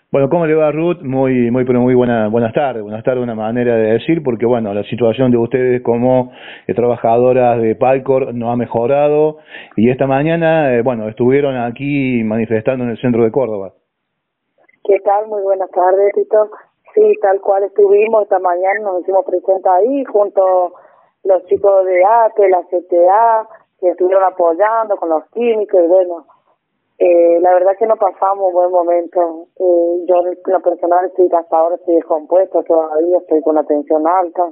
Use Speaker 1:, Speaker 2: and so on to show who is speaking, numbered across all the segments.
Speaker 1: Bueno, ¿cómo le va, Ruth? Pero muy buenas tardes. Buenas tardes, una manera de decir, porque bueno, la situación de ustedes como trabajadoras de Paycor no ha mejorado y esta mañana, bueno, estuvieron aquí manifestando en el centro de Córdoba.
Speaker 2: ¿Qué tal? Muy buenas tardes, Tito. Sí, tal cual estuvimos esta mañana, nos hicimos presentes ahí junto a los chicos de ATE, la CTA, que estuvieron apoyando con los químicos y bueno, la verdad que no pasamos un buen momento. Yo en lo personal hasta ahora estoy descompuesta todavía, estoy con la tensión alta.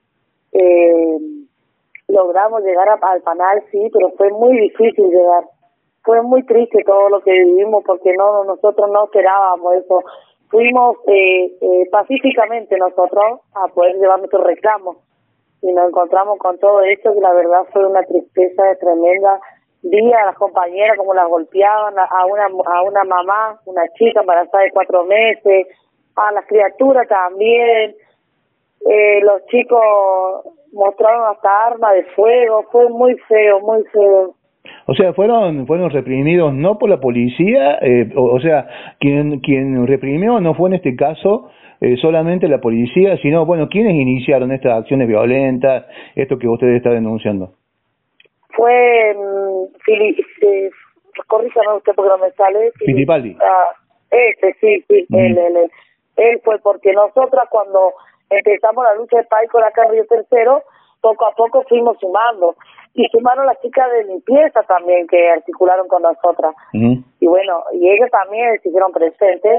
Speaker 2: Logramos llegar al panel, sí, pero fue muy difícil llegar. Fue muy triste todo lo que vivimos porque nosotros no esperábamos eso. Fuimos pacíficamente nosotros a poder llevar nuestros reclamos y nos encontramos con todo esto que la verdad fue una tristeza tremenda. Vi a las compañeras como las golpeaban, a una mamá, una chica embarazada de 4 meses, a las criaturas también. Los chicos mostraron hasta armas de fuego, fue muy feo, muy feo.
Speaker 1: O sea, fueron reprimidos no por la policía, o sea, quien reprimió no fue en este caso solamente la policía, sino, bueno, ¿quiénes iniciaron estas acciones violentas, esto que usted está denunciando?
Speaker 2: Fue, corríjame usted porque no me sale.
Speaker 1: Fittipaldi.
Speaker 2: Sí, él fue porque nosotras cuando empezamos la lucha de Paycor acá en Río Tercero, poco a poco fuimos sumando. Y sumaron las chicas de limpieza también que articularon con nosotras. Y bueno, y ellos también se hicieron presentes.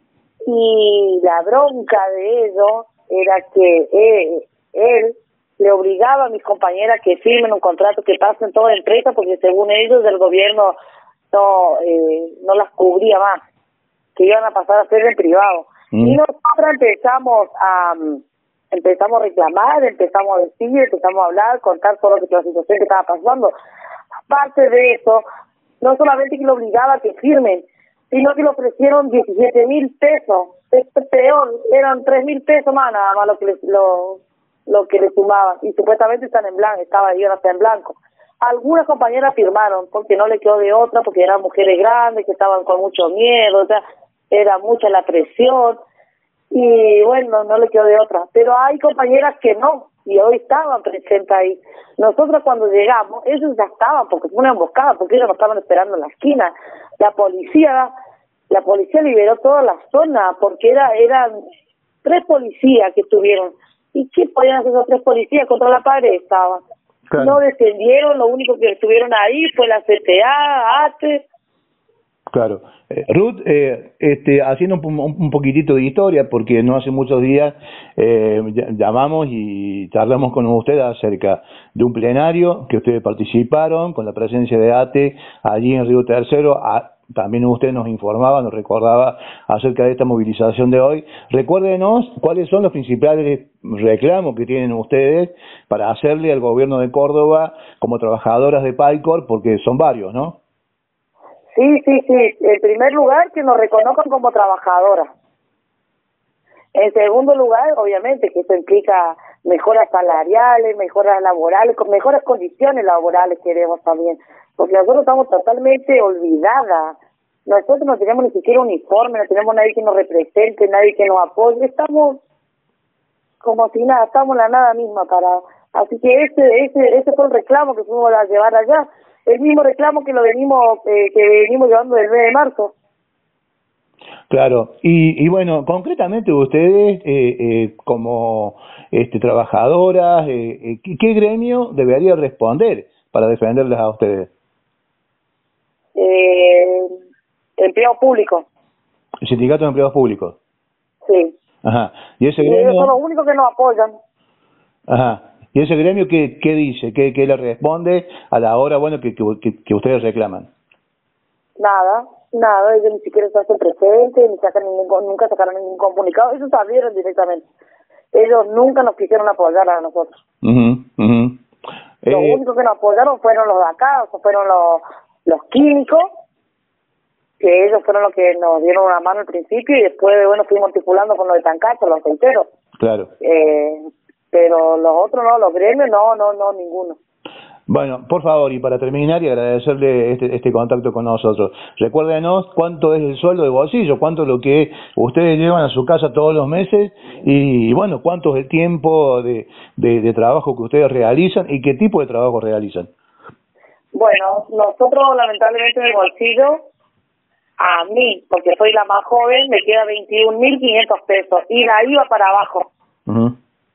Speaker 2: Y la bronca de ellos era que él le obligaba a mis compañeras que firmen un contrato que pasen toda la empresa porque según ellos el gobierno no las cubría más, que iban a pasar a ser en privado. Y nosotros empezamos a reclamar, empezamos a decir, empezamos a hablar, contar todo lo que la situación que estaba pasando. Aparte de eso, no solamente que lo obligaba a que firmen, sino que le ofrecieron 17,000 pesos. Es peor, eran 3,000 pesos más nada más lo que le sumaban. Y supuestamente están en blanco, iban a estar en blanco. Algunas compañeras firmaron porque no le quedó de otra, porque eran mujeres grandes que estaban con mucho miedo, o sea, era mucha la presión. Y bueno, no le quedó de otra, pero hay compañeras que no, y hoy estaban presentes ahí. Nosotros cuando llegamos, ellos ya estaban, porque fue una emboscada, porque ellos nos estaban esperando en la esquina. La policía liberó toda la zona, porque eran 3 policías que estuvieron. ¿Y qué podían hacer esos 3 policías? Contra la pared estaban. Claro. No descendieron, lo único que estuvieron ahí fue la CTA, ATE.
Speaker 1: Claro. Ruth, haciendo un poquitito de historia, porque no hace muchos días llamamos y charlamos con usted acerca de un plenario que ustedes participaron con la presencia de ATE allí en Río Tercero. También usted nos informaba, nos recordaba acerca de esta movilización de hoy. Recuérdenos cuáles son los principales reclamos que tienen ustedes para hacerle al gobierno de Córdoba como trabajadoras de Paycor, porque son varios, ¿no?
Speaker 2: Sí. En primer lugar, que nos reconozcan como trabajadoras. En segundo lugar, obviamente, que eso implica mejoras salariales, mejoras laborales, con mejores condiciones laborales queremos también. Porque nosotros estamos totalmente olvidadas. Nosotros no tenemos ni siquiera uniforme, no tenemos nadie que nos represente, nadie que nos apoye. Estamos como si nada, estamos en la nada misma para. Así que ese fue el reclamo que fuimos a llevar allá. El mismo reclamo que venimos llevando del 9 de marzo.
Speaker 1: Claro, y bueno, concretamente ustedes como trabajadoras, ¿qué gremio debería responder para defenderles a ustedes?
Speaker 2: Empleo público.
Speaker 1: ¿El sindicato de empleados públicos?
Speaker 2: Sí.
Speaker 1: Ajá. ¿Y ese
Speaker 2: gremio? Ellos son los únicos que nos apoyan.
Speaker 1: Ajá. ¿Y ese gremio qué dice? ¿Qué le responde a la hora que ustedes reclaman?
Speaker 2: Nada, ellos ni siquiera se hacen presentes, nunca sacaron ningún comunicado, ellos salieron directamente. Ellos nunca nos quisieron apoyar a nosotros. Lo único que nos apoyaron fueron los de acá, o sea, fueron los químicos, que ellos fueron los que nos dieron una mano al principio y después, bueno, fuimos articulando con los de Tancacho, los aceiteros.
Speaker 1: Claro.
Speaker 2: Pero los otros no, los gremios no, ninguno.
Speaker 1: Bueno, por favor, y para terminar y agradecerle este contacto con nosotros, recuérdenos cuánto es el sueldo de bolsillo, cuánto es lo que ustedes llevan a su casa todos los meses y bueno, cuánto es el tiempo de trabajo que ustedes realizan y qué tipo de trabajo realizan.
Speaker 2: Bueno, nosotros lamentablemente en el bolsillo, a mí, porque soy la más joven, me queda 21.500 pesos y la IVA para abajo.
Speaker 1: Uh-huh.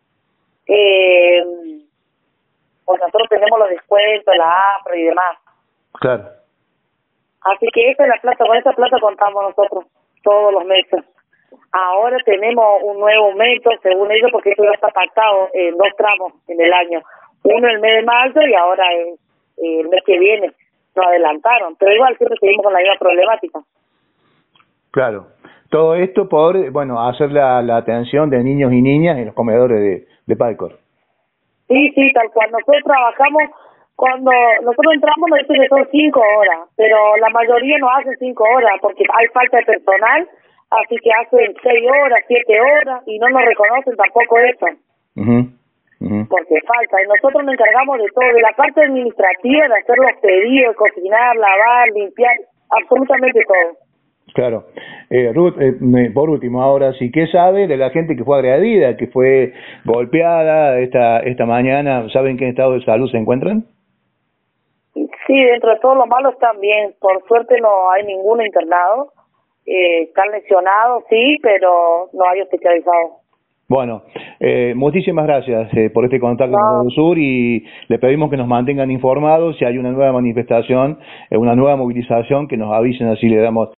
Speaker 2: Pues nosotros tenemos los descuentos, la APRO y demás.
Speaker 1: Claro.
Speaker 2: Así que esa es la plata, con esa plata contamos nosotros todos los meses. Ahora tenemos un nuevo aumento, según ellos, porque eso ya está pactado en 2 tramos en el año. Uno el mes de marzo y ahora el mes que viene. Nos adelantaron, pero igual siempre seguimos con la misma problemática.
Speaker 1: Claro. Todo esto por, bueno, hacer la atención de niños y niñas en los comedores de Paycor.
Speaker 2: Sí, tal cual. Nosotros trabajamos, cuando nosotros entramos nos dicen que son 5 horas, pero la mayoría no hacen 5 horas porque hay falta de personal, así que hacen 6 horas, 7 horas y no nos reconocen tampoco eso.
Speaker 1: Uh-huh. Uh-huh.
Speaker 2: Porque falta. Y nosotros nos encargamos de todo, de la parte administrativa, de hacer los pedidos, cocinar, lavar, limpiar, absolutamente todo.
Speaker 1: Claro. Ruth, por último, ahora sí, ¿qué sabe de la gente que fue agredida, que fue golpeada esta mañana? ¿Saben en qué estado de salud se encuentran?
Speaker 2: Sí, dentro de todo lo malo están bien. Por suerte no hay ninguno internado. Están lesionados, sí, pero no hay hospitalizados.
Speaker 1: Bueno, muchísimas gracias por este contacto con Radio Sur y le pedimos que nos mantengan informados si hay una nueva manifestación, una nueva movilización, que nos avisen, así le damos